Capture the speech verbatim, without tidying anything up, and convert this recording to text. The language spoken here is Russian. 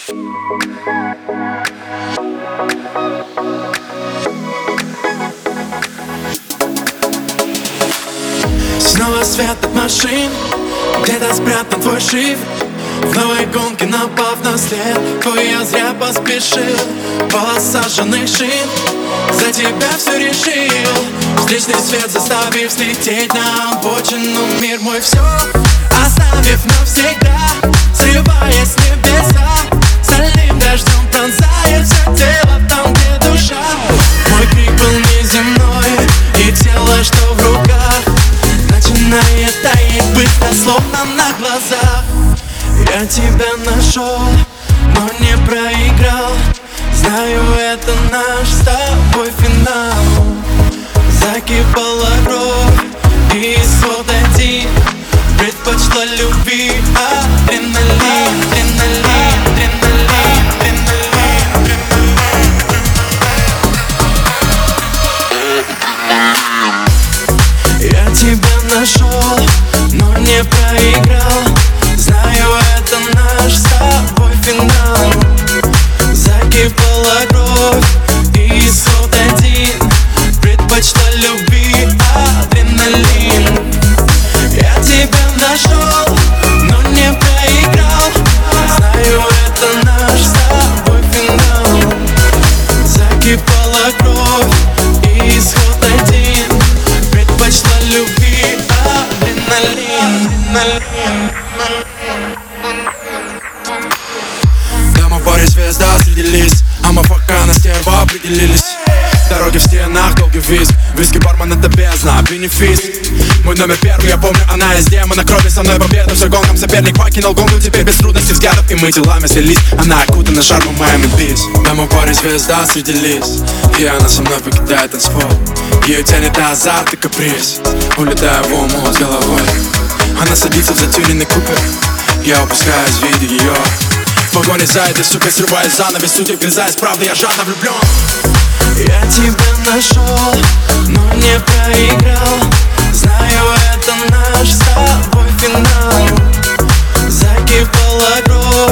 Снова свет от машин, где-то спрятан твой шифр. В новой гонке напав на след твой, я зря поспешил. Полоса саженных шин, за тебя все решил. Встречный свет заставив слететь на обочину. Мир мой все оставив навсегда, срываясь с небеса. Стальным дождем пронзает все тело там, где душа. Мой крик был неземной, и тело, что в руках, начинает таять быстро, словно на глазах. Я тебя нашел, но не проиграл. Знаю, это наш с тобой финал. Закипала кровь, и исход один. Предпочла любви адреналин, адреналин, адреналин, адреналин, адреналин. Я тебя нашел, но не проиграл. Знаю, это наш с тобой финал. Закипала кровь, и исход один. Предпочла любви адреналин. Я тебя нашел, но не проиграл. Знаю, это наш с тобой финал. Закипала кровь, и исход один. Предпочла любви адреналин, адреналин. Да, мы в паре звезда среди лист, а мы пока на стерва определились. Дороги в стенах, долгий визг, виски бармен это бездна, бенефис. Мой номер первый, я помню, она из демона крови. Со мной победа, все гонком соперник покинул гонку. Теперь без трудностей взглядов, и мы делами слились. Она окутана шармом Майами Бич. Да, мы в паре звезда среди лист, и она со мной покидает танцпол. Ее тянет азарт и каприз, улетая в омут с головой. Она садится в затюненный купе, я упускаюсь, видя ее. В погоне за этой сукой срываясь занавес, судьи вгрызаясь, правда, я жадно влюблен. Я тебя нашел, но не проиграл. Знаю, это наш с тобой финал. Закипала кровь,